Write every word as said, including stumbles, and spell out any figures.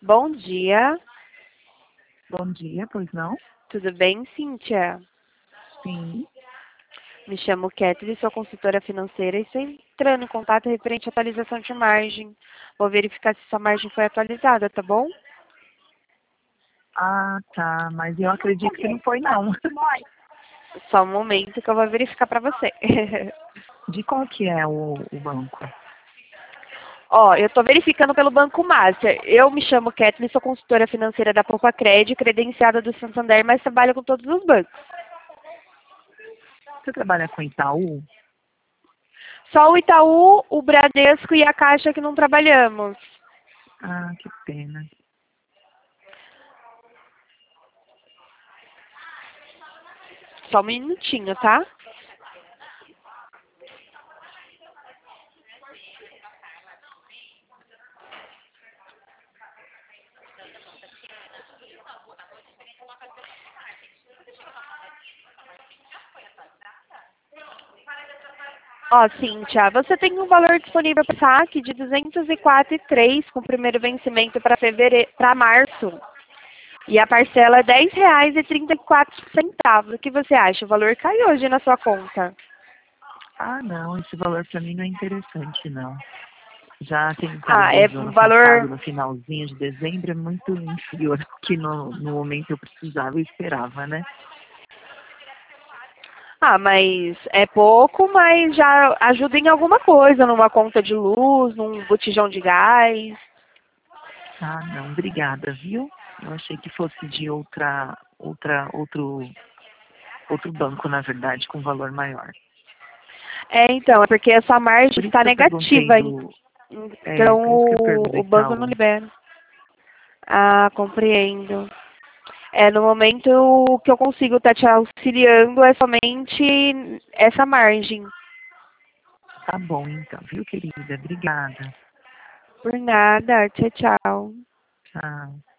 Bom dia, Bom dia, pois não? tudo bem, Cíntia? Sim. Me chamo Kathleen, sou consultora financeira e estou entrando em contato referente à atualização de margem. Vou verificar se sua margem foi atualizada, tá bom? Ah, tá. Mas eu acredito que não foi, não. Só um momento que eu vou verificar para você. De qual que é o, o banco? Ó, eu estou verificando pelo Banco Master. Eu me chamo Kathleen, sou consultora financeira da Poupa Cred, credenciada do Santander, mas trabalho com todos os bancos. Você trabalha com Itaú? Só o Itaú, o Bradesco e a Caixa que não trabalhamos. Ah, que pena. Só um minutinho, tá? Ó, Cíntia, você tem um valor disponível para saque de duzentos e quatro e três com o primeiro vencimento para fevereiro, para março. E a parcela é dez reais e trinta e quatro centavos. O que você acha? O valor cai hoje na sua conta. Ah, não. Esse valor para mim não é interessante, não. Já tentaram Ah, é desde o um ano passado, valor. no finalzinho de dezembro, é muito inferior ao que no, no momento eu precisava e esperava, né? Ah, mas é pouco, mas já ajuda em alguma coisa, numa conta de luz, num botijão de gás. Ah, não. Obrigada, viu? Eu achei que fosse de outra, outra, outro, outro banco, na verdade, com valor maior. É, então, é porque essa margem Por isso está que eu perguntei negativa, hein? do. É, Então por isso que eu o, perguntei o banco não Itaú. libera. Ah, compreendo. É, no momento o que eu consigo estar te auxiliando é somente essa margem. Tá bom, então, viu, querida? Obrigada. Por nada. Tchau, tchau. Tchau.